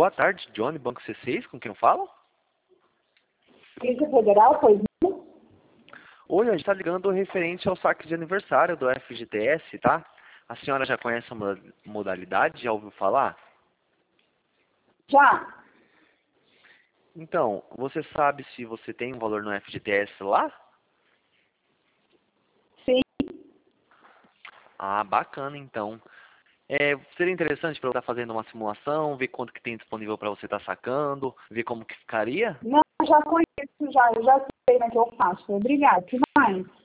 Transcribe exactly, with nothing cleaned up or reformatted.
Boa tarde, Johnny, Banco C seis, com quem eu falo? Polícia Federal, pois não? Oi, a gente está ligando referente ao saque de aniversário do F G T S, tá? A senhora já conhece a moda- modalidade? Já ouviu falar? Já. Então, você sabe se você tem um valor no F G T S lá? Sim. Ah, bacana, então. É, seria interessante para eu estar fazendo uma simulação, ver quanto que tem disponível para você estar sacando, ver como que ficaria? Não, já conheço, já. Eu já sei, né, que eu faço. Obrigada. Que mais?